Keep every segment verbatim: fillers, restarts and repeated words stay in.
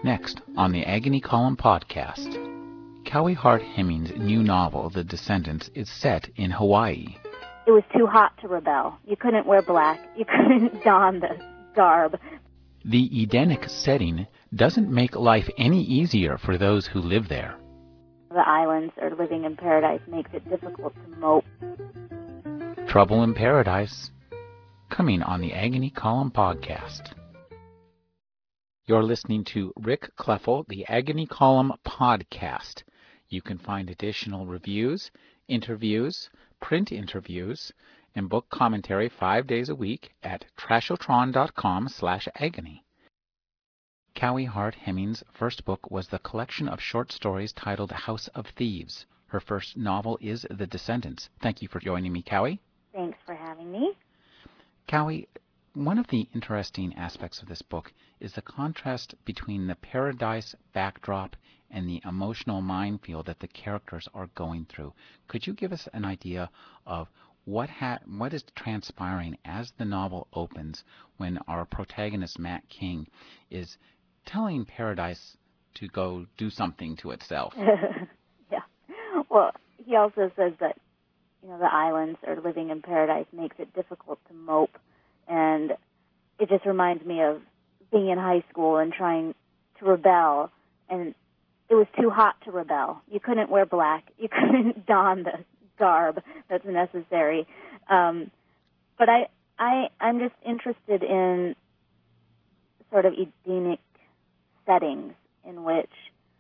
Next on the Agony Column podcast, Cowie Hart Hemming's new novel, The Descendants, is set in Hawaii. It was too hot to rebel. You couldn't wear black. You couldn't don the garb. The Edenic setting doesn't make life any easier for those who live there. The islands or living in paradise makes it difficult to mope. Trouble in Paradise, coming on the Agony Column podcast. You're listening to Rick Kleffel, the Agony Column podcast. You can find additional reviews, interviews, print interviews, and book commentary five days a week at trashotron.com slash agony. Cowie Hart Hemming's first book was the collection of short stories titled House of Thieves. Her first novel is The Descendants. Thank you for joining me, Cowie. Thanks for having me. Cowie, one of the interesting aspects of this book is the contrast between the paradise backdrop and the emotional minefield that the characters are going through. Could you give us an idea of what ha- what is transpiring as the novel opens when our protagonist, Matt King, is telling paradise to go do something to itself? Yeah. Well, he also says that, you know, the islands or living in paradise makes it difficult to mope. And it just reminds me of being in high school and trying to rebel, and it was too hot to rebel. You couldn't wear black. You couldn't don the garb that's necessary. Um, but I, I, I'm just interested in sort of Edenic settings in which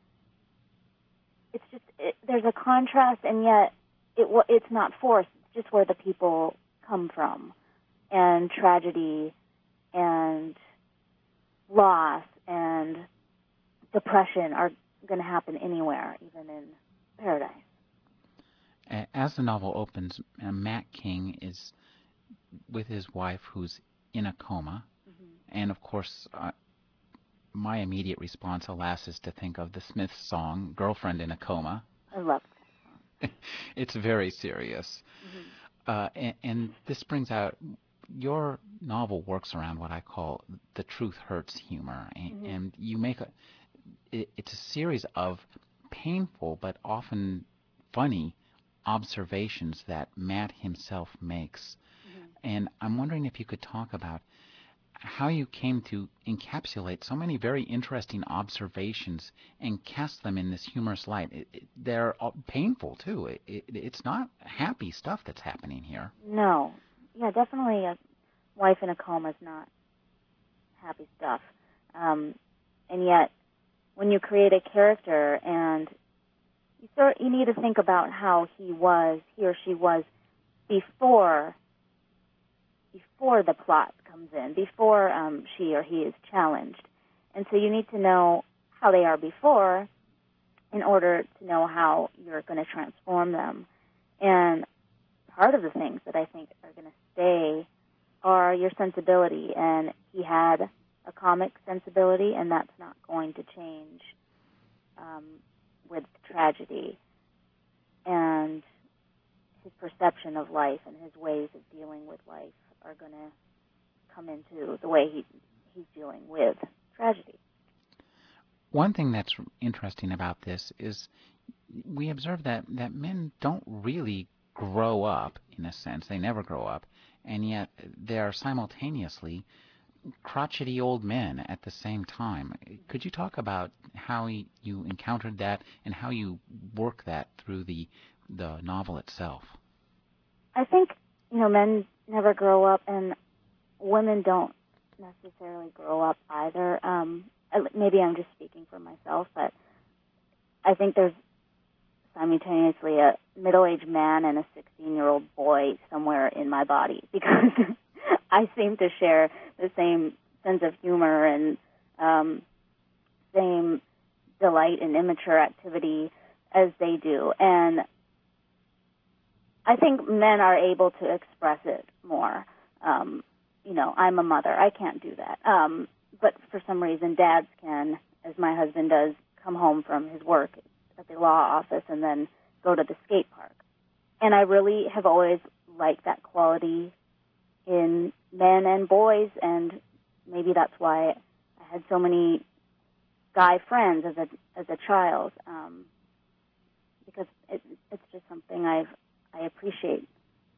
it's just it, there's a contrast, and yet it it's not forced. It's just where the people come from, and tragedy and loss and depression are going to happen anywhere, even in paradise. As the novel opens, uh, Matt King is with his wife who's in a coma. Mm-hmm. And, of course, uh, my immediate response, alas, is to think of the Smiths song, Girlfriend in a Coma. I love that song. It's very serious. Mm-hmm. Uh, and, and this brings out, your novel works around what I call the truth hurts humor. And, mm-hmm. and you make a, it, it's a series of painful but often funny observations that Matt himself makes. Mm-hmm. And I'm wondering if you could talk about how you came to encapsulate so many very interesting observations and cast them in this humorous light. It, it, they're painful, too. It, it, it's not happy stuff that's happening here. No. Yeah, definitely a wife in a coma is not happy stuff. Um, and yet, when you create a character and you sort, you need to think about how he was, he or she was before before the plot comes in, before um, she or he is challenged. And so you need to know how they are before in order to know how you're going to transform them. And part of the things that I think are going to stay are your sensibility. And he had a comic sensibility, and that's not going to change um, with tragedy. And his perception of life and his ways of dealing with life are going to come into the way he he's dealing with tragedy. One thing that's interesting about this is we observe that, that men don't really grow up, in a sense. They never grow up, and yet they are simultaneously crotchety old men at the same time. Could you talk about how you encountered that and how you work that through the the novel itself? I think, you know, men never grow up, and women don't necessarily grow up either. Um, maybe I'm just speaking for myself, but I think there's simultaneously a middle-aged man and a sixteen-year-old boy somewhere in my body, because I seem to share the same sense of humor and um, same delight in immature activity as they do. And I think men are able to express it more. Um, you know, I'm a mother. I can't do that. Um, but for some reason, dads can, as my husband does, come home from his work at the law office and then go to the skate park. And I really have always liked that quality in men and boys, and maybe that's why I had so many guy friends as a as a child, um, because it, it's just something I've I appreciate.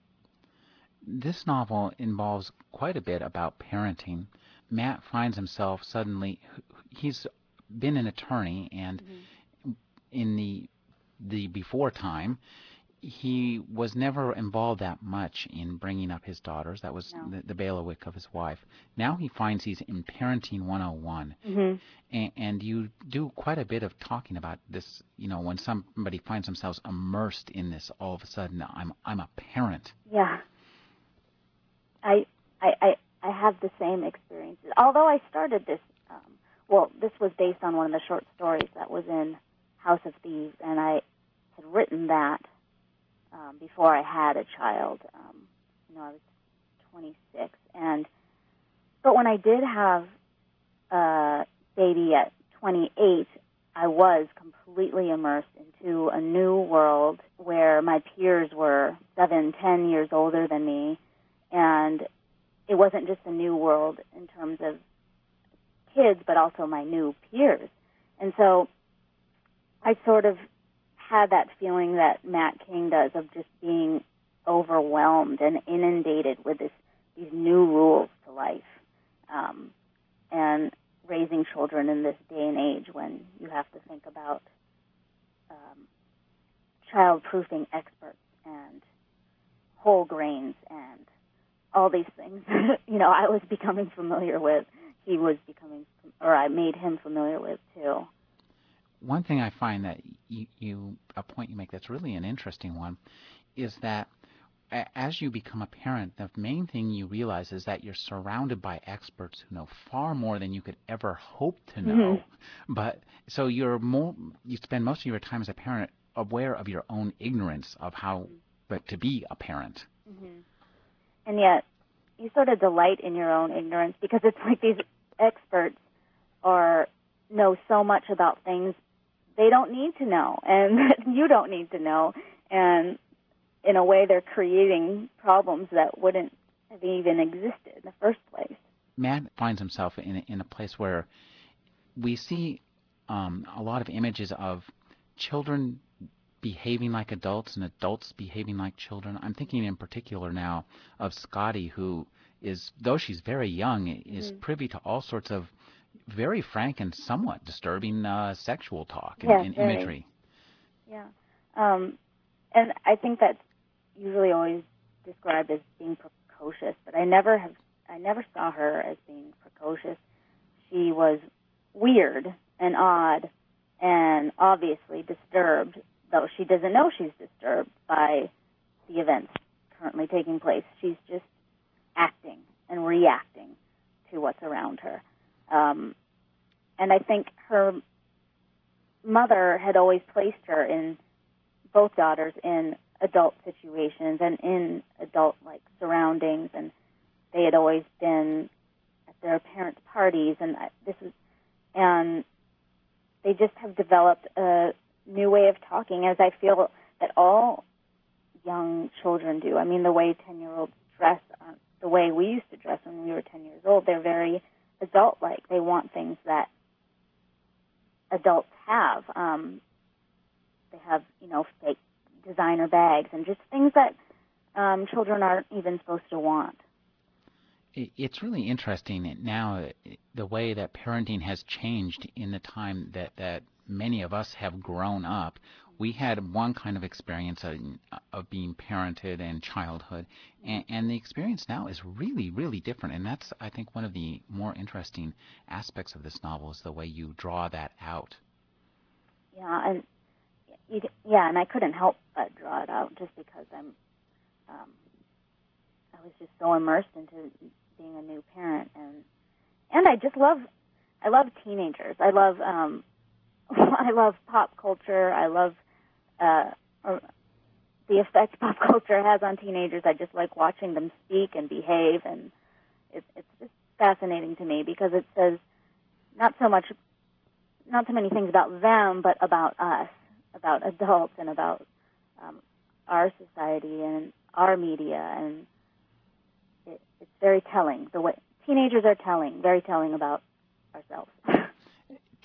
This novel involves quite a bit about parenting. Matt finds himself suddenly, he's been an attorney, and Mm-hmm. in the the before time, he was never involved that much in bringing up his daughters. That was No. the, the bailiwick of his wife. Now he finds he's in Parenting one oh one. Mm-hmm. And, and you do quite a bit of talking about this, you know, when somebody finds themselves immersed in this, all of a sudden, I'm I'm a parent. Yeah. I, I, I, I have the same experiences. Although I started this, um, well, this was based on one of the short stories that was in House of Thieves, and I had written that um, before I had a child. Um, you know, I was twenty-six, and but when I did have a baby at twenty-eight, I was completely immersed into a new world where my peers were seven, ten years older than me, and it wasn't just a new world in terms of kids, but also my new peers. And so I sort of had that feeling that Matt King does of just being overwhelmed and inundated with this these new rules to life, um, and raising children in this day and age when you have to think about um, child-proofing experts and whole grains and all these things. You know, I was becoming familiar with. He was becoming, or I made him familiar with too. One thing I find that you, you a point you make that's really an interesting one is that as you become a parent, the main thing you realize is that you're surrounded by experts who know far more than you could ever hope to know. Mm-hmm. But so you're more, you spend most of your time as a parent aware of your own ignorance of how, but to be a parent. Mm-hmm. And yet, you sort of delight in your own ignorance because it's like these experts are know so much about things they don't need to know, and that you don't need to know, and in a way, they're creating problems that wouldn't have even existed in the first place. Matt finds himself in a, in a place where we see um, a lot of images of children behaving like adults and adults behaving like children. I'm thinking in particular now of Scotty, who is, though she's very young, is mm. privy to all sorts of very frank and somewhat disturbing uh, sexual talk and, yes, and very. imagery. Yeah. Um, and I think that's usually always described as being precocious, but I never have, I never saw her as being precocious. She was weird and odd and obviously disturbed, though she doesn't know she's disturbed by the events currently taking place. She's just acting and reacting to what's around her. Um, and I think her mother had always placed her in, both daughters, in adult situations and in adult-like surroundings, and they had always been at their parents' parties, and this is, and they just have developed a new way of talking, as I feel that all young children do. I mean, the way ten-year-olds dress aren't the way we used to dress when we were ten years old. They're very adult-like. They want things that adults have. Um, they have, you know, fake designer bags and just things that um, children aren't even supposed to want. It's really interesting now the way that parenting has changed in the time that, that many of us have grown up. We had one kind of experience of, of being parented and childhood, and, and the experience now is really, really different. And that's, I think, one of the more interesting aspects of this novel is the way you draw that out. Yeah, and you, yeah, and I couldn't help but draw it out just because I'm, um, I was just so immersed into being a new parent, and and I just love, I love teenagers. I love, um, I love pop culture. I love uh, or the effect pop culture has on teenagers. I just like watching them speak and behave, and it, it's just fascinating to me because it says not so much, not so many things about them, but about us, about adults, and about um, our society and our media, and it, it's very telling. The way teenagers are telling, very telling about ourselves.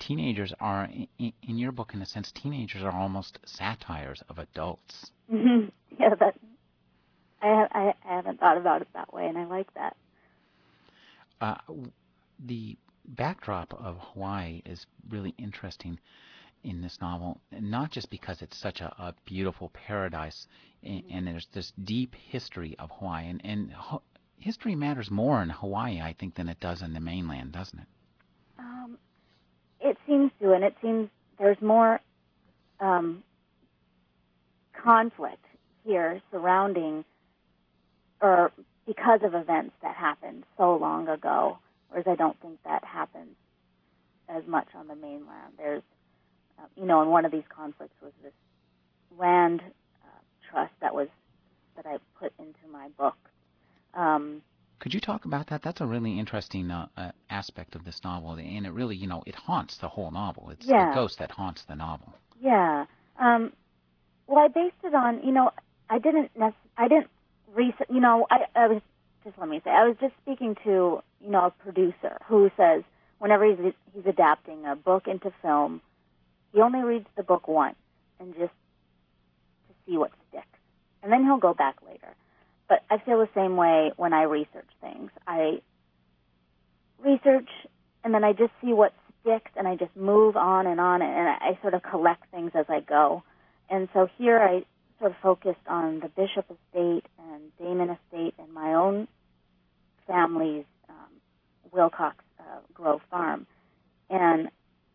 teenagers are, in, in your book, in a sense, teenagers are almost satires of adults. Mm-hmm. Yeah, that, I, I, I haven't thought about it that way, and I like that. Uh, the backdrop of Hawaii is really interesting in this novel, not just because it's such a, a beautiful paradise, and, Mm-hmm. and there's this deep history of Hawaii, and, and ho- history matters more in Hawaii, I think, than it does in the mainland, doesn't it? Um, it seems to, and it seems there's more um, conflict here surrounding, or because of events that happened so long ago, whereas I don't think that happens as much on the mainland. There's, uh, you know, and one of these conflicts was this land uh, trust that was that I put into my book. Um, Could you talk about that? That's a really interesting uh, uh, aspect of this novel, and it really, you know, it haunts the whole novel. It's the yeah, ghost that haunts the novel. yeah. Um, well, I based it on, you know, I didn't, nec- I didn't research, you know, I, I was, just let me say, I was just speaking to, you know, a producer who says whenever he's, he's adapting a book into film, he only reads the book once and just to see what sticks. And then he'll go back later. But I feel the same way when I research things. I research, and then I just see what sticks, and I just move on and on, and I sort of collect things as I go. And so here I sort of focused on the Bishop Estate and Damon Estate and my own family's um, Wilcox uh, Grove Farm. And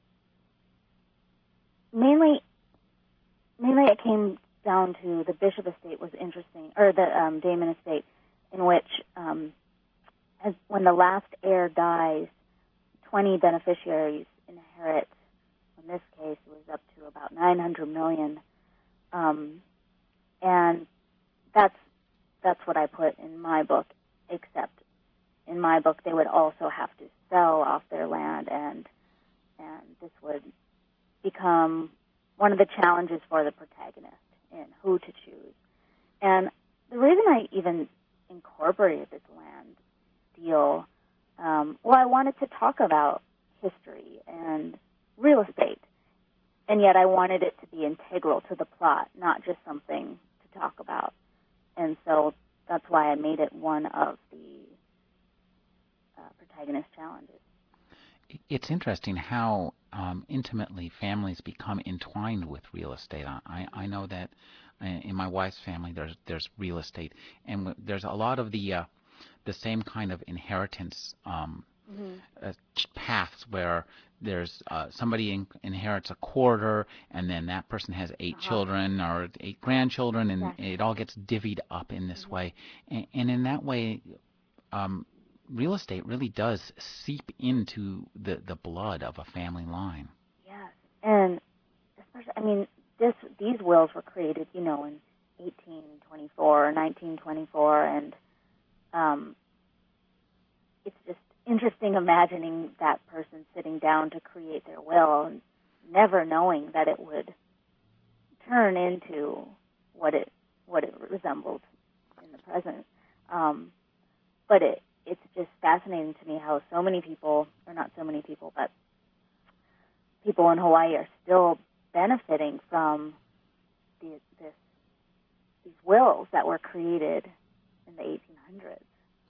mainly, mainly it came down to the Bishop Estate was interesting, or the um, Damon Estate, in which um, as when the last heir dies, twenty beneficiaries inherit. In this case, it was up to about nine hundred million, um, and that's that's what I put in my book. Except in my book, they would also have to sell off their land, and and this would become one of the challenges for the protagonist in who to choose. And the reason I even incorporated this land deal, um, well, I wanted to talk about history and real estate, and yet I wanted it to be integral to the plot, not just something to talk about. And so that's why I made it one of the uh, protagonist challenges. It's interesting how um, intimately families become entwined with real estate. I, I know that in my wife's family there's there's real estate, and there's a lot of the uh, the same kind of inheritance um, Mm-hmm. uh, paths where there's uh, somebody in, inherits a quarter, and then that person has eight Uh-huh. children or eight grandchildren, and Exactly. it all gets divvied up in this Mm-hmm. way, and, and in that way. Um, real estate really does seep into the, the blood of a family line. Yes, and especially, I mean, this these wills were created, you know, in eighteen twenty-four or nineteen twenty-four, and um, it's just interesting imagining that person sitting down to create their will and never knowing that it would turn into what it what it resembled in the present. Um, but it it's just fascinating to me how so many people, or not so many people, but people in Hawaii are still benefiting from the, this these wills that were created in the eighteen hundreds.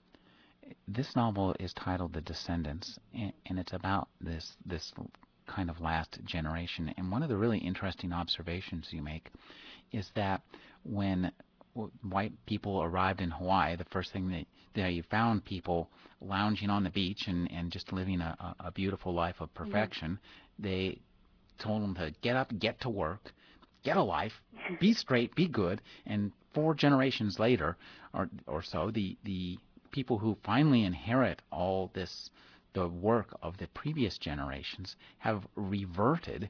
This novel is titled The Descendants, and, and it's about this this kind of last generation. And one of the really interesting observations you make is that when white people arrived in Hawaii, the first thing that they found people lounging on the beach and, and just living a, a beautiful life of perfection. Mm-hmm. They told them to get up, get to work, get a life, be straight, be good. And four generations later, or or so, the the people who finally inherit all this, the work of the previous generations, have reverted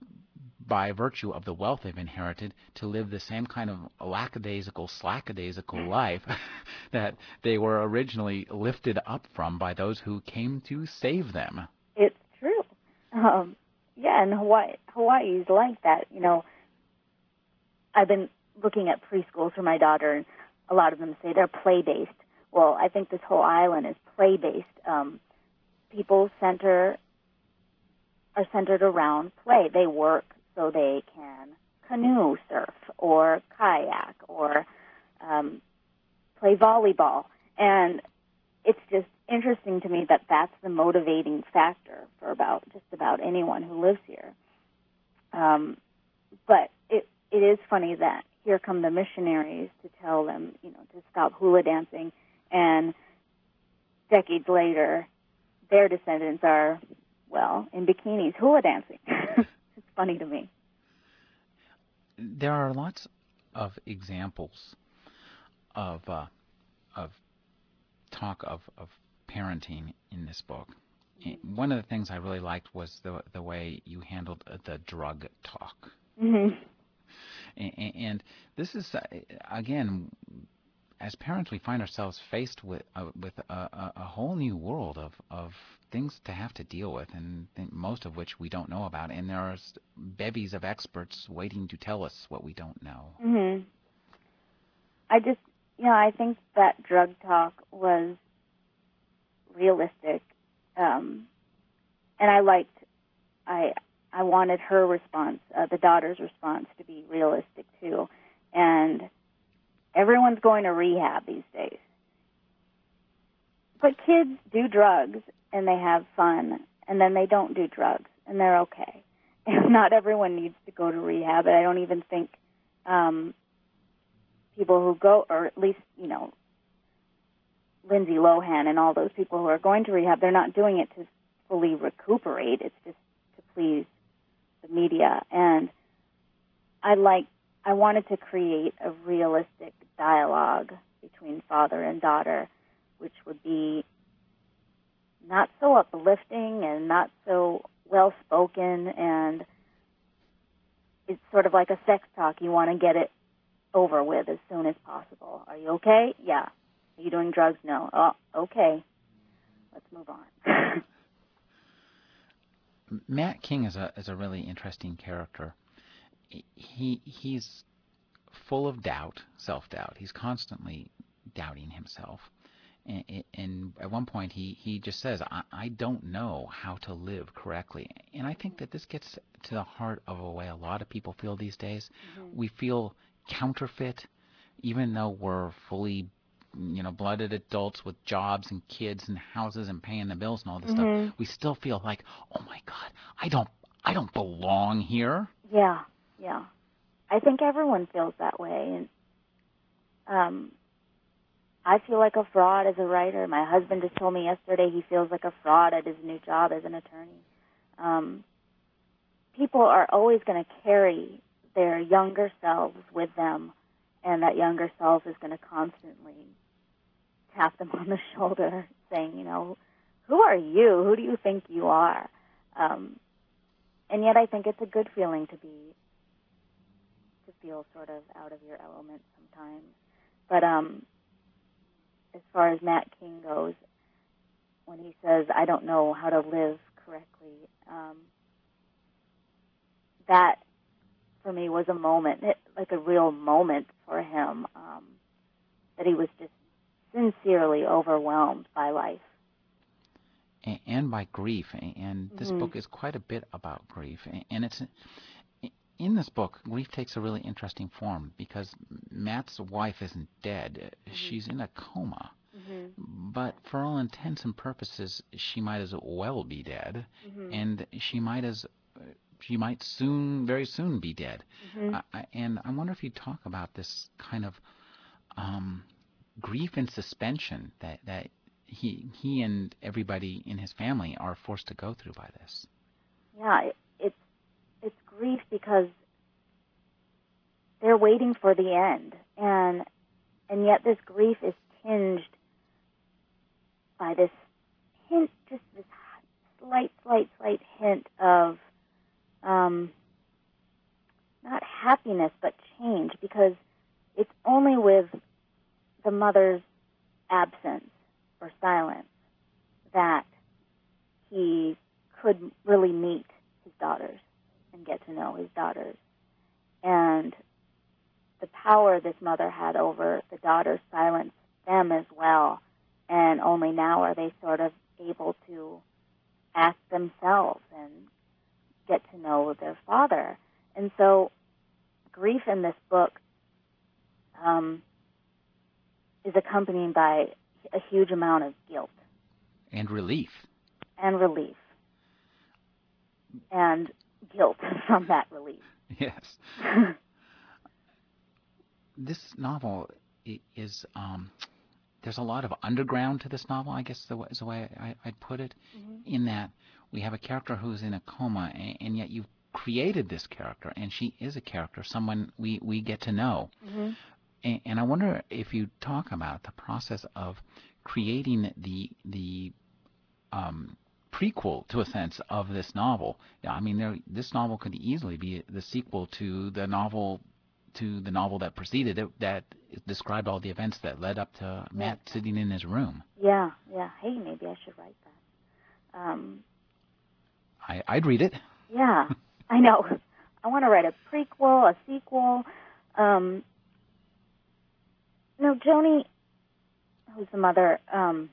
by virtue of the wealth they've inherited to live the same kind of lackadaisical, slackadaisical life that they were originally lifted up from by those who came to save them. It's true. Um, yeah, and Hawaii, Hawaii's like that. You know, I've been looking at preschools for my daughter, and a lot of them say they're play-based. Well, I think this whole island is play-based. Um, people center are centered around play. They work so they can canoe surf or kayak or um, play volleyball. And it's just interesting to me that that's the motivating factor for about just about anyone who lives here. Um, but it it is funny that here come the missionaries to tell them, you know, to stop hula dancing, and decades later, their descendants are, well, in bikinis hula dancing. It's funny to me. There are lots of examples of uh, of talk of, of parenting in this book. Mm-hmm. One of the things I really liked was the the way you handled the drug talk. Mm-hmm. And, and this is, uh, again, as parents, we find ourselves faced with uh, with a, a, a whole new world of, of things to have to deal with, and th- most of which we don't know about. And there are bevies of experts waiting to tell us what we don't know. Mm-hmm. I just, you know, I think that drug talk was realistic, um, and I liked, I I wanted her response, uh, the daughter's response, to be realistic too. And everyone's going to rehab these days. But kids do drugs, and they have fun, and then they don't do drugs, and they're okay. And not everyone needs to go to rehab, and I don't even think um, people who go, or at least, you know, Lindsay Lohan and all those people who are going to rehab, they're not doing it to fully recuperate. It's just to please the media. And I like, I wanted to create a realistic dialogue between father and daughter, which would be not so uplifting and not so well-spoken, and it's sort of like a sex talk. You want to get it over with as soon as possible. Are you okay? Yeah. Are you doing drugs? No. Oh, okay. Let's move on. Matt King is a is a really interesting character. He he's full of doubt, self-doubt. He's constantly doubting himself. And, and at one point, he, he just says, I, I don't know how to live correctly. And I think that this gets to the heart of a way a lot of people feel these days. Mm-hmm. We feel counterfeit, even though we're fully, you know, blooded adults with jobs and kids and houses and paying the bills and all this mm-hmm. stuff. We still feel like, oh my God, I don't, I don't belong here. Yeah, yeah. I think everyone feels that way. And um, I feel like a fraud as a writer. My husband just told me yesterday he feels like a fraud at his new job as an attorney. Um, people are always going to carry their younger selves with them, and that younger self is going to constantly tap them on the shoulder saying, you know, who are you? Who do you think you are? Um, and yet I think it's a good feeling to be, to feel sort of out of your element sometimes. But um, as far as Matt King goes, when he says, I don't know how to live correctly, um, that for me was a moment, like a real moment for him, um, that he was just sincerely overwhelmed by life. And, and by grief. And this mm-hmm. book is quite a bit about grief. And it's in this book, grief takes a really interesting form because Matt's wife isn't dead. Mm-hmm. She's in a coma. Mm-hmm. But for all intents and purposes, she might as well be dead. Mm-hmm. And she might as she might soon, very soon, be dead. Mm-hmm. Uh, and I wonder if you'd talk about this kind of um, grief and suspension that, that he he and everybody in his family are forced to go through by this. Yeah, it, it's it's grief because they're waiting for the end, and and yet this grief is tinged by this hint, just this slight, slight, slight hint of um, not happiness but change, because it's only with the mother's absence or silence that he could really meet his daughters and get to know his daughters. And the power this mother had over the daughters silenced them as well. And only now are they sort of able to ask themselves and get to know their father. And so grief in this book um, is accompanied by a huge amount of guilt. And relief. And relief. And guilt from that relief. Yes. This novel is, um, there's a lot of underground to this novel, I guess the way, is the way I, I'd put it, mm-hmm. in that we have a character who's in a coma, and, and yet you've created this character, and she is a character, someone we, we get to know. Mm-hmm. And, and I wonder if you talk about the process of creating the the um, prequel, to a sense, of this novel. I mean, there, this novel could easily be the sequel to the novel to the novel that preceded it, that described all the events that led up to Matt yeah. sitting in his room. Yeah, yeah. Hey, maybe I should write that. Um, I, I'd read it. Yeah, I know. I want to write a prequel, a sequel. Um, no, Joni, who's the mother, um,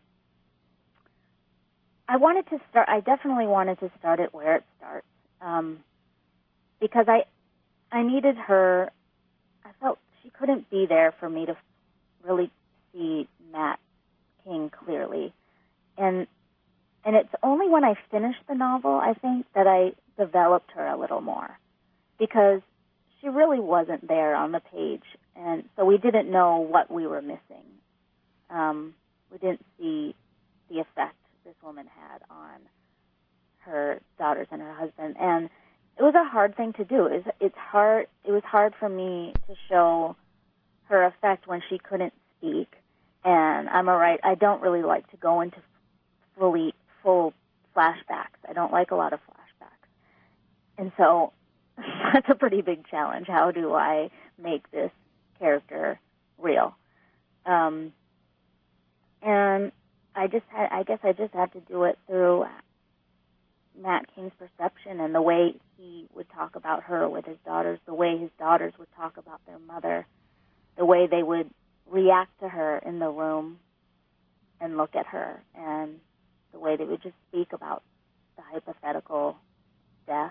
I wanted to start, I definitely wanted to start it where it starts. Um, because I, I needed her, I felt she couldn't be there for me to really see Matt King clearly. And and it's only when I finished the novel, I think, that I developed her a little more. Because she really wasn't there on the page. And so we didn't know what we were missing. Um, we didn't see the effect this woman had on her daughters and her husband. And it was a hard thing to do. It was, it's hard. It was hard for me to show her effect when she couldn't speak. And I'm a right. I don't really like to go into fully full flashbacks. I don't like a lot of flashbacks. And so that's a pretty big challenge. How do I make this character real? Um, and I just had. I guess I just had to do it through Matt King's perception and the way he would talk about her with his daughters, the way his daughters would talk about their mother, the way they would react to her in the room and look at her, and the way they would just speak about the hypothetical death.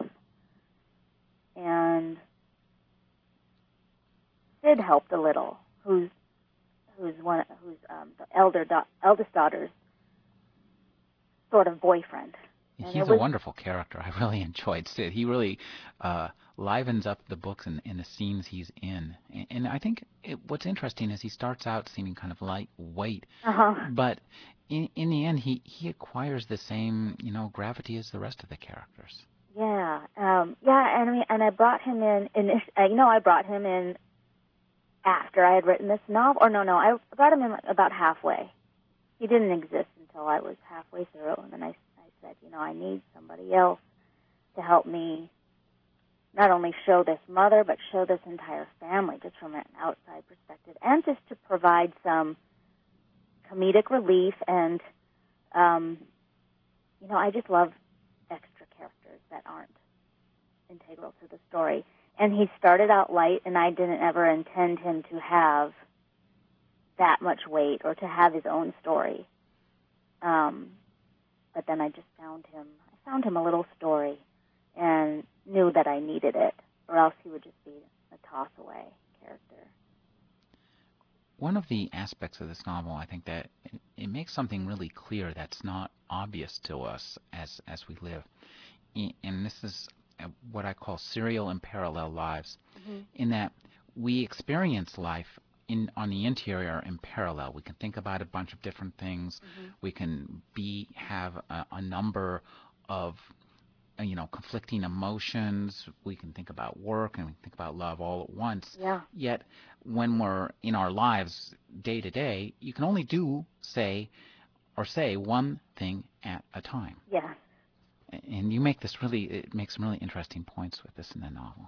And Sid helped a little, who's who's one who's um, the elder da- eldest daughter's sort of boyfriend. And He's was, a wonderful character. I really enjoyed Sid. He really uh, livens up the books and, and the scenes he's in. And, and I think it, what's interesting is he starts out seeming kind of lightweight, uh-huh. but in, in the end, he, he acquires the same, you know, gravity as the rest of the characters. Yeah, um, yeah, and I mean, and I brought him in. in uh, you know, I brought him in after I had written this novel. Or no, no, I brought him in about halfway. He didn't exist until I was halfway through, and then I. Said, you know, I need somebody else to help me not only show this mother, but show this entire family just from an outside perspective, and just to provide some comedic relief. And, um, you know, I just love extra characters that aren't integral to the story. And he started out light, and I didn't ever intend him to have that much weight or to have his own story. Um But then I just found him, I found him a little story and knew that I needed it, or else he would just be a toss-away character. One of the aspects of this novel, I think, that it, it makes something really clear that's not obvious to us as, as we live. And this is what I call serial and parallel lives, mm-hmm. in that we experience life in on the interior in parallel. We can think about a bunch of different things. Mm-hmm. We can be have a, a number of uh, you know conflicting emotions. We can think about work and we can think about love all at once. Yeah. Yet when we're in our lives day to day, you can only do say or say one thing at a time. Yeah. And you make this really it makes some really interesting points with this in the novel.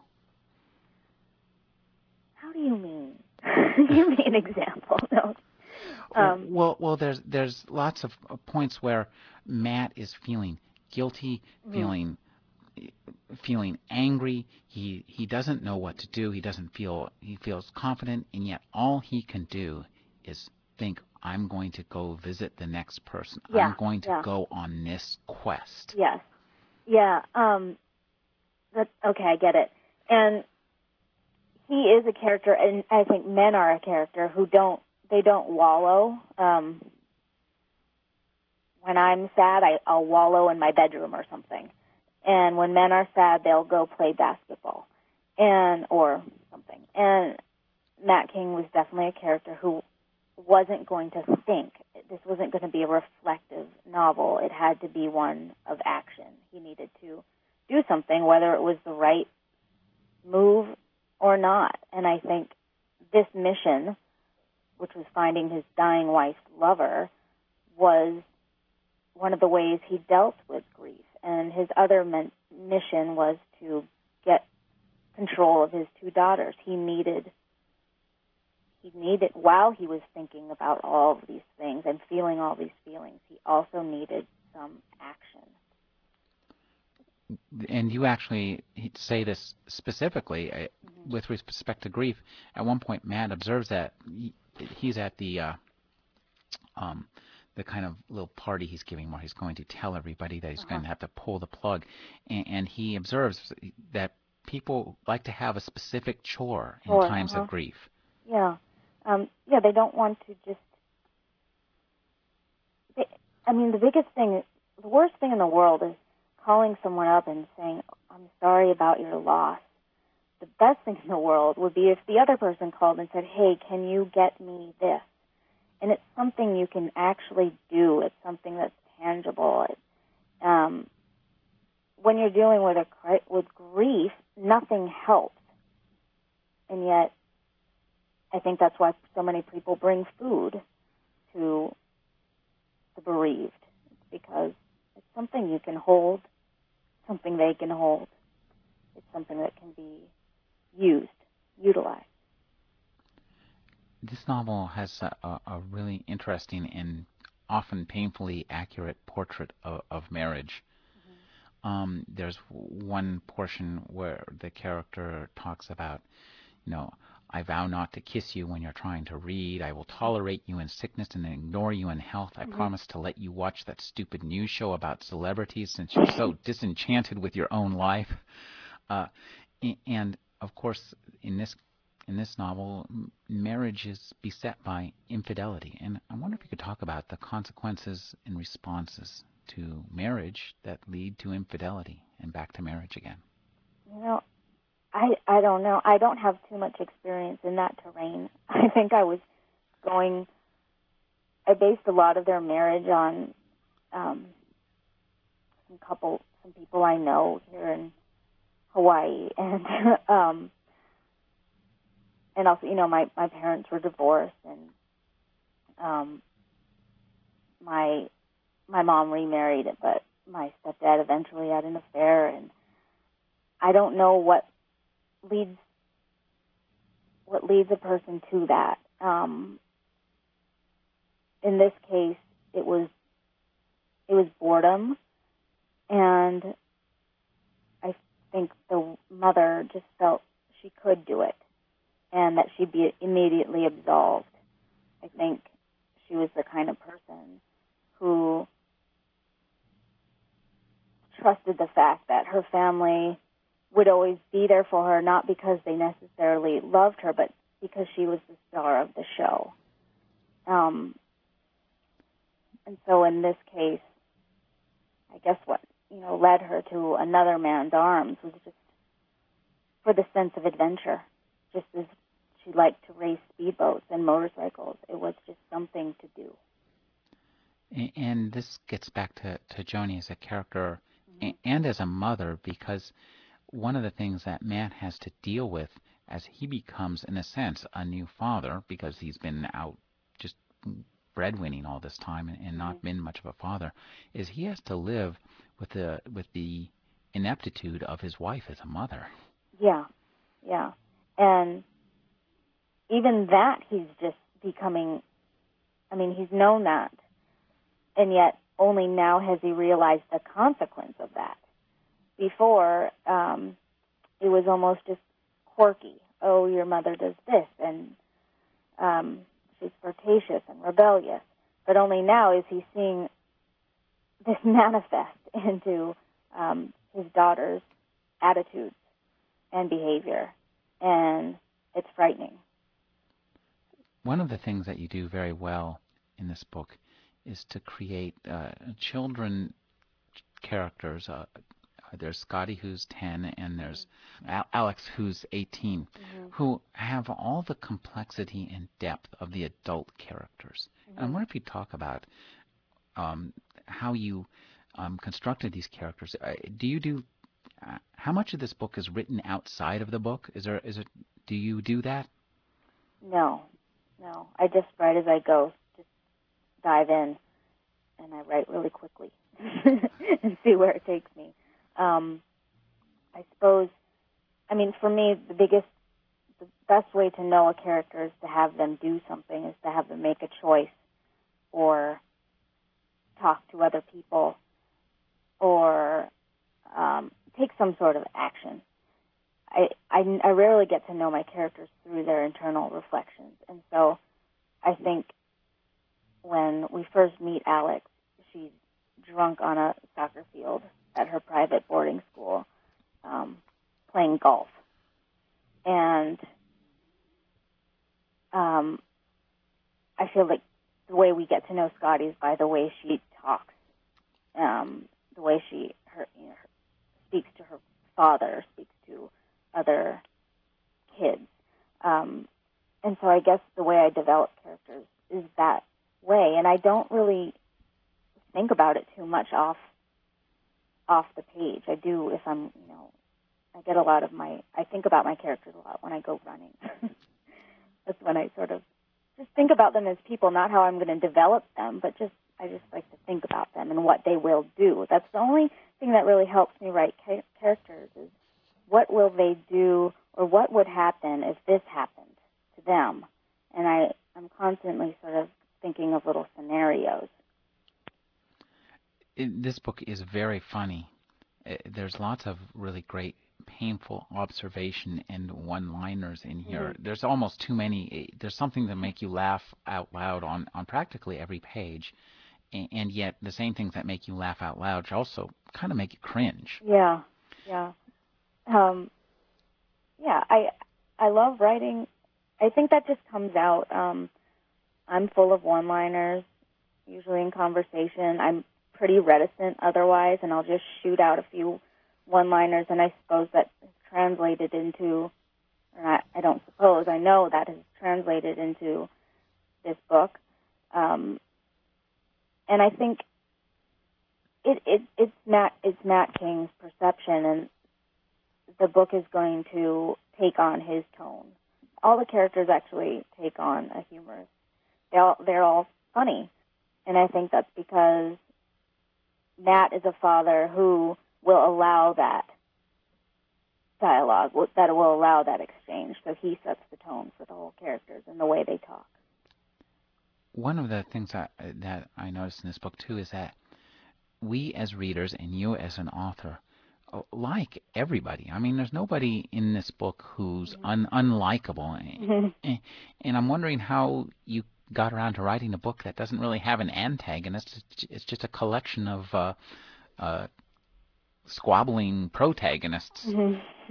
How do you mean? Give me an example. No. Um, well, well, there's there's lots of points where Matt is feeling guilty, mm. feeling feeling angry. He he doesn't know what to do. He doesn't feel he feels confident, and yet all he can do is think, I'm going to go visit the next person. Yeah, I'm going to yeah. go on this quest. Yes. Yeah. Um, But, okay, I get it. And he is a character, and I think men are a character who don't, they don't wallow. Um, when I'm sad, I, I'll wallow in my bedroom or something. And when men are sad, they'll go play basketball and or something. And Matt King was definitely a character who wasn't going to think. This wasn't going to be a reflective novel. It had to be one of action. He needed to do something, whether it was the right move or not. And I think this mission, which was finding his dying wife's lover, was one of the ways he dealt with grief. And his other men- mission was to get control of his two daughters. He needed, he needed, while he was thinking about all of these things and feeling all these feelings, he also needed some action. And you actually say this specifically uh, mm-hmm. with respect to grief. At one point, Matt observes that he, he's at the uh, um, the kind of little party he's giving where he's going to tell everybody that he's uh-huh. going to have to pull the plug. And, and he observes that people like to have a specific chore in Sure, times uh-huh. of grief. Yeah. Um, yeah, they don't want to just... They, I mean, the biggest thing, the worst thing in the world is calling someone up and saying, I'm sorry about your loss. The best thing in the world would be if the other person called and said, hey, can you get me this? And it's something you can actually do. It's something that's tangible. It, um, when you're dealing with a with grief, nothing helps. And yet, I think that's why so many people bring food to the bereaved. It's because it's something you can hold, something they can hold. It's something that can be used, utilized. This novel has a, a, a really interesting and often painfully accurate portrait of, of marriage. Mm-hmm. Um, there's one portion where the character talks about, you know, I vow not to kiss you when you're trying to read. I will tolerate you in sickness and ignore you in health. I mm-hmm. promise to let you watch that stupid news show about celebrities since you're so disenchanted with your own life. Uh, and, of course, in this In this novel, marriage is beset by infidelity. And I wonder if you could talk about the consequences and responses to marriage that lead to infidelity and back to marriage again. You know, I, I don't know. I don't have too much experience in that terrain. I think I was going, I based a lot of their marriage on um, some couple, some people I know here in Hawaii. And, um, And also, you know, my, my parents were divorced, and um, my my mom remarried, but my stepdad eventually had an affair, and I don't know what leads what leads a person to that. Um, in this case, it was it was boredom, and I think the mother just felt she could do it, and that she'd be immediately absolved. I think she was the kind of person who trusted the fact that her family would always be there for her, not because they necessarily loved her, but because she was the star of the show. Um, and so in this case, I guess what, you know, led her to another man's arms was just for the sense of adventure, just as she liked to race speedboats and motorcycles. It was just something to do. And this gets back to, to Joni as a character mm-hmm. and as a mother, because one of the things that Matt has to deal with as he becomes, in a sense, a new father, because he's been out just breadwinning all this time and, and mm-hmm. not been much of a father, is he has to live with the with the ineptitude of his wife as a mother. Yeah, yeah. And even that, he's just becoming, I mean, he's known that, and yet only now has he realized the consequence of that. Before, um, it was almost just quirky. Oh, your mother does this, and um, she's flirtatious and rebellious. But only now is he seeing this manifest into um, his daughters attitudes and behavior, and it's frightening. One of the things that you do very well in this book is to create uh, children characters. Uh, there's Scotty, who's ten, and there's Al- Alex, who's eighteen, mm-hmm. who have all the complexity and depth of the adult characters. Mm-hmm. And I wonder if you talk about um, how you um, constructed these characters. Uh, do you do? Uh, how much of this book is written outside of the book? Is there? Is it? Do you do that? No, no. I just write as I go. Just dive in, and I write really quickly and see where it takes me. Um, I suppose, I mean, for me, the biggest, the best way to know a character is to have them do something, is to have them make a choice or talk to other people or um, take some sort of action. I, I, I rarely get to know my characters through their internal reflections. And so I think when we first meet Alex, she's drunk on a soccer field at her private boarding school, um, playing golf. And um, I feel like the way we get to know Scotty is by the way she talks, um, the way she her, you know, her, speaks to her father, speaks to other kids. Um, and so I guess the way I develop characters is that way. And I don't really think about it too much off off the page. I do if I'm, you know, I get a lot of my, I think about my characters a lot when I go running. That's when I sort of just think about them as people, not how I'm going to develop them, but just, I just like to think about them and what they will do. That's the only thing that really helps me write ca- characters is what will they do or what would happen if this happened to them. And I, I'm constantly sort of thinking of little scenarios. It, this book is very funny. It, there's lots of really great, painful observation and one-liners in here. Mm-hmm. There's almost too many. There's something to make you laugh out loud on, on practically every page. And, and yet the same things that make you laugh out loud also kind of make you cringe. Yeah, yeah. Um, yeah, I I love writing. I think that just comes out. Um, I'm full of one-liners, usually in conversation. I'm pretty reticent otherwise, and I'll just shoot out a few one-liners, and I suppose that is translated into, or I, I don't suppose, I know that is translated into this book. Um, and I think it, it it's Matt it's Matt King's perception, and the book is going to take on his tone. All the characters actually take on a humorous. They all, they're all funny, and I think that's because Matt is a father who will allow that dialogue, that will allow that exchange. So he sets the tone for the whole characters and the way they talk. One of the things that, that I noticed in this book, too, is that we as readers and you as an author like everybody. I mean, there's nobody in this book who's un- unlikable. Mm-hmm. And, and I'm wondering how you got around to writing a book that doesn't really have an antagonist. It's just a collection of uh, uh, squabbling protagonists. Mm-hmm.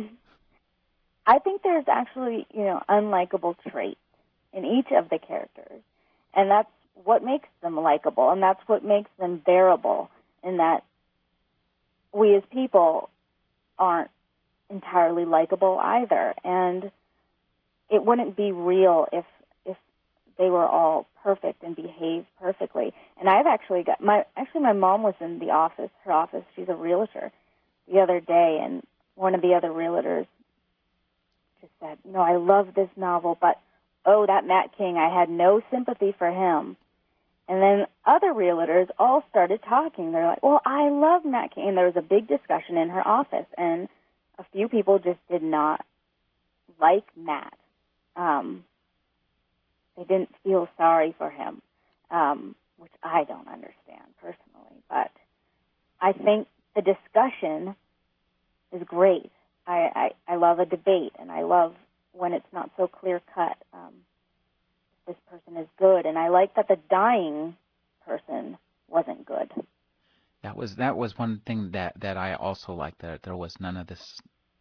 I think there's actually, you know, unlikable traits in each of the characters, and that's what makes them likable, and that's what makes them bearable, in that we as people aren't entirely likable either, and it wouldn't be real if if they were all perfect and behaved perfectly. And I've actually got my actually my mom was in the office, her office. She's a realtor, the other day, and one of the other realtors just said, "You know, I love this novel, but oh, that Matt King, I had no sympathy for him." And then other realtors all started talking. They're like, "Well, I love Matt King." And there was a big discussion in her office, and a few people just did not like Matt. Um, they didn't feel sorry for him, um, which I don't understand personally. But I think the discussion is great. I, I, I love a debate, and I love when it's not so clear-cut. Um, this person is good, and I like that the dying person wasn't good. That was that was one thing that, that I also liked, that there was none of this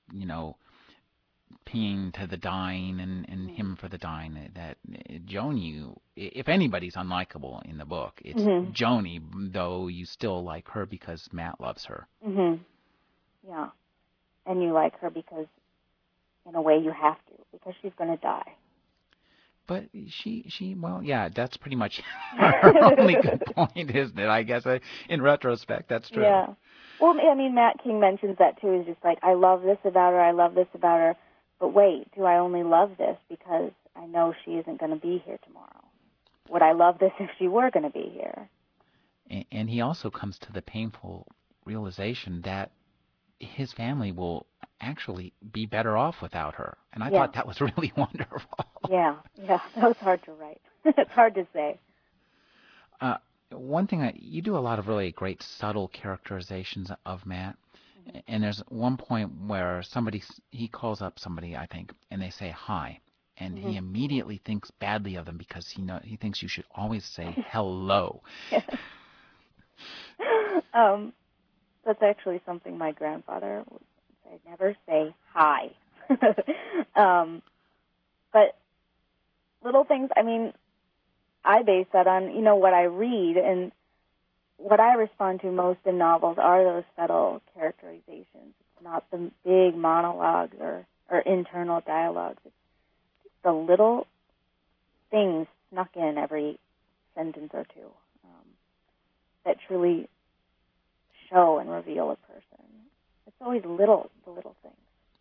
you know, peeing to the dying and, and him for the dying. That Joni, if anybody's unlikable in the book, it's Mm-hmm. Joni, though you still like her because Matt loves her. Mm-hmm. Yeah. And you like her because, in a way, you have to, because she's going to die. But she, she, well, yeah, that's pretty much her only good point, isn't it? I guess uh, in retrospect, that's true. Yeah. Well, I mean, Matt King mentions that too. He's just like, I love this about her, I love this about her, but wait, do I only love this because I know she isn't going to be here tomorrow? Would I love this if she were going to be here? And, and he also comes to the painful realization that his family will actually be better off without her. And I Yeah. thought that was really wonderful. Yeah, yeah, that was hard to write. It's hard to say. Uh, one thing, I, you do a lot of really great subtle characterizations of Matt. Mm-hmm. And there's one point where somebody, he calls up somebody, I think, and they say hi. And mm-hmm. he immediately thinks badly of them because he know, he thinks you should always say hello. um, that's actually something my grandfather would say, never say hi. um, but little things, I mean, I base that on, you know, what I read, and what I respond to most in novels are those subtle characterizations. It's not the big monologues or, or internal dialogues. It's just the little things snuck in every sentence or two um, that truly show and reveal a person. It's always little, the little things.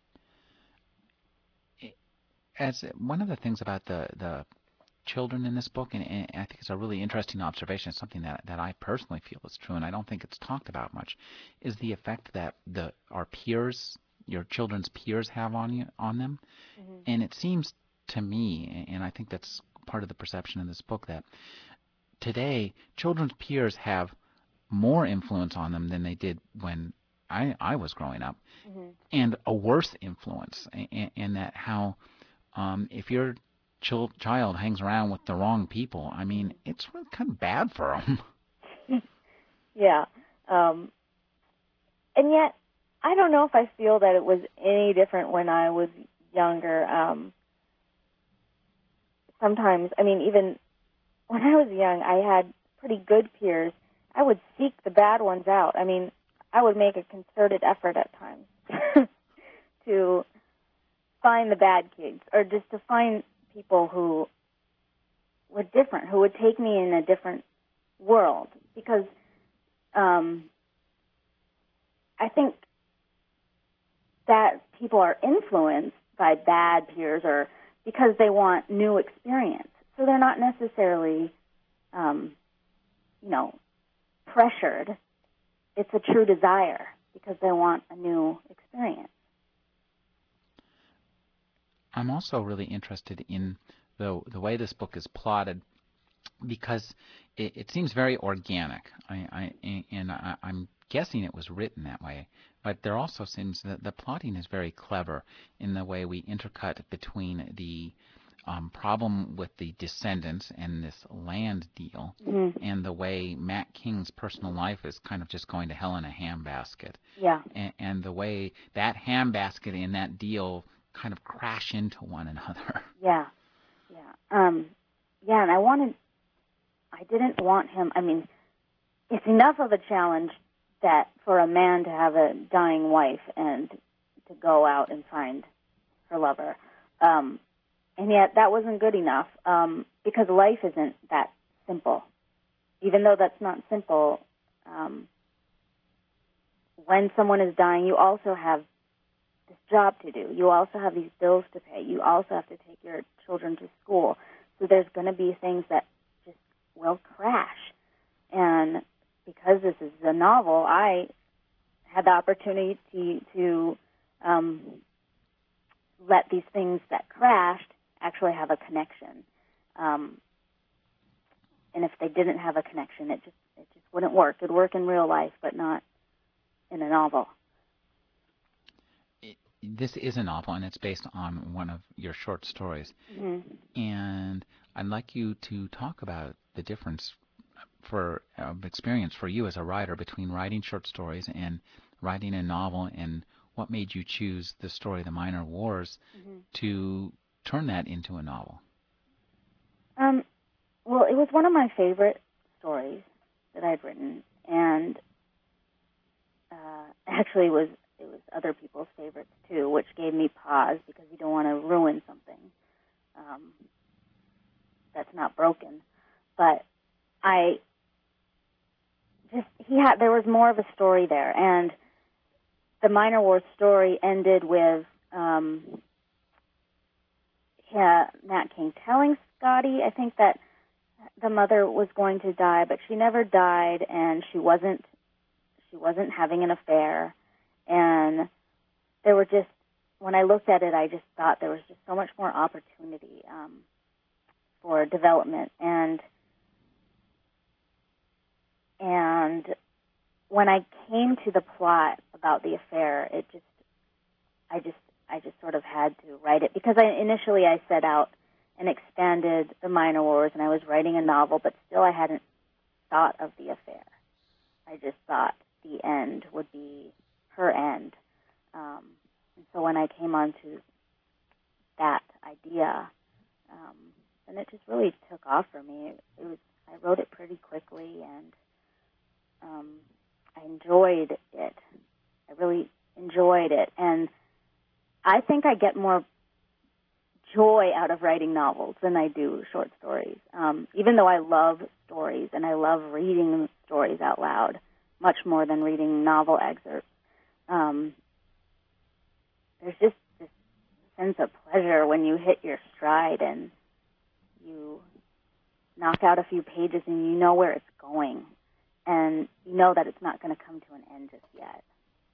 As one of the things about the, the children in this book, and, and I think it's a really interesting observation, it's something that, that I personally feel is true, and I don't think it's talked about much, is the effect that the our peers, your children's peers, have on you, on them. Mm-hmm. And it seems to me, and I think that's part of the perception in this book, that today children's peers have more influence on them than they did when I, I was growing up, mm-hmm. and a worse influence, and, and that how um, if your ch- child hangs around with the wrong people, I mean, it's really kind of bad for them. Yeah. Um, and yet, I don't know if I feel that it was any different when I was younger. Um, sometimes, I mean, even when I was young, I had pretty good peers. I would seek the bad ones out. I mean, I would make a concerted effort at times to find the bad kids, or just to find people who were different, who would take me in a different world. Because um, I think that people are influenced by bad peers, or because they want new experience. So they're not necessarily, um, you know, pressured. It's a true desire because they want a new experience. I'm also really interested in the the way this book is plotted, because it, it seems very organic. I, I and I, I'm guessing it was written that way. But there also seems that the plotting is very clever in the way we intercut between the um, problem with the descendants and this land deal, mm-hmm. and the way Matt King's personal life is kind of just going to hell in a handbasket. Yeah. And, and the way that handbasket and that deal kind of crash into one another. Yeah, yeah, um, yeah. And I wanted, I didn't want him. I mean, it's enough of a challenge that for a man to have a dying wife and to go out and find her lover, um, and yet that wasn't good enough um, because life isn't that simple. Even though that's not simple, um, when someone is dying, you also have this job to do. You also have these bills to pay. You also have to take your children to school. So there's going to be things that just will crash. And because this is a novel, I had the opportunity to, to um, let these things that crashed actually have a connection. Um, and if they didn't have a connection, it just it just wouldn't work. It'd work in real life, but not in a novel. This is a novel, and it's based on one of your short stories. Mm-hmm. And I'd like you to talk about the difference for uh, experience for you as a writer between writing short stories and writing a novel, and what made you choose the story, The Minor Wars, Mm-hmm. to turn that into a novel? Um, well, it was one of my favorite stories that I'd written, and uh, actually, it was it was other people's favorites too, which gave me pause because you don't want to ruin something um, that's not broken. But I just he had there was more of a story there, and the Minor Wars story ended with um, yeah, Nat King telling Scotty, I think, that the mother was going to die, but she never died, and she wasn't she wasn't having an affair. And there were just, when I looked at it, I just thought there was just so much more opportunity um, for development. And and when I came to the plot about the affair, it just, I just, I just sort of had to write it, because I initially I set out and expanded the Minor Wars, and I was writing a novel, but still I hadn't thought of the affair. I just thought the end would be her end. Um, and so when I came onto that idea, um, and it just really took off for me. It, it was I wrote it pretty quickly, and um, I enjoyed it. I really enjoyed it, and I think I get more joy out of writing novels than I do short stories. Um, even though I love stories and I love reading stories out loud much more than reading novel excerpts, um, there's just this sense of pleasure when you hit your stride and you knock out a few pages and you know where it's going, and you know that it's not going to come to an end just yet.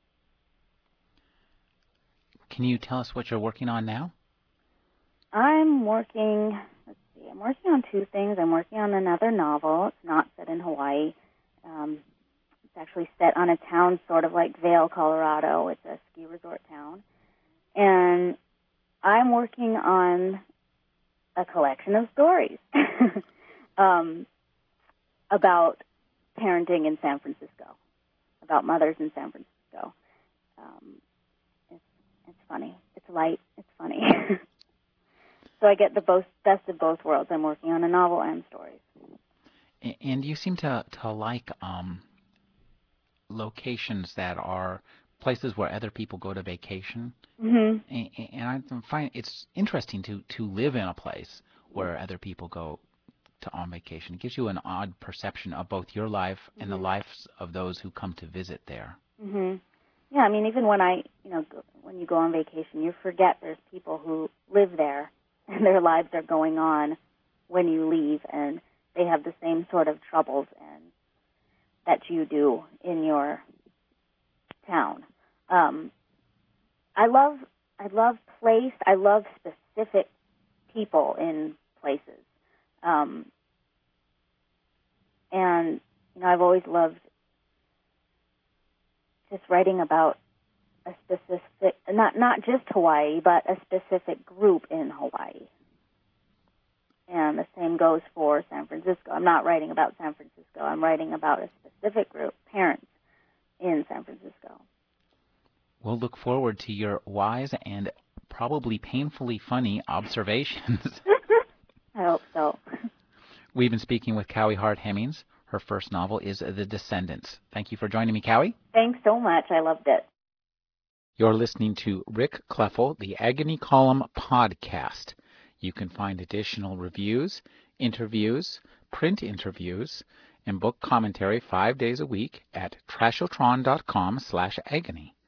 Can you tell us what you're working on now? I'm working, let's see, I'm working on two things. I'm working on another novel. It's not set in Hawaii. Um, it's actually set on a town sort of like Vail, Colorado. It's a ski resort town. And I'm working on a collection of stories um, about parenting in San Francisco, about mothers in San Francisco. Um, it's, it's funny. It's light. It's funny. So I get the both, best of both worlds. I'm working on a novel and stories. And you seem to, to like um, locations that are places where other people go to vacation. Mm-hmm. And I find it's interesting to, to live in a place where other people go to on vacation. It gives you an odd perception of both your life and mm-hmm. the lives of those who come to visit there. Mm-hmm. Yeah, I mean, even when I, you know, go, when you go on vacation, you forget there's people who live there and their lives are going on when you leave, and they have the same sort of troubles and that you do in your town. Um, I love, I love place. I love specific people in places, um, and you know, I've always loved just writing about a specific, not not just Hawaii, but a specific group in Hawaii. And the same goes for San Francisco. I'm not writing about San Francisco. I'm writing about a specific group, parents in San Francisco. We'll look forward to your wise and probably painfully funny observations. I hope so. We've been speaking with Cowie Hart Hemmings. Her first novel is The Descendants. Thank you for joining me, Cowie. Thanks so much. I loved it. You're listening to Rick Kleffel, the Agony Column podcast. You can find additional reviews, interviews, print interviews, and book commentary five days a week at trashotron dot com slash agony.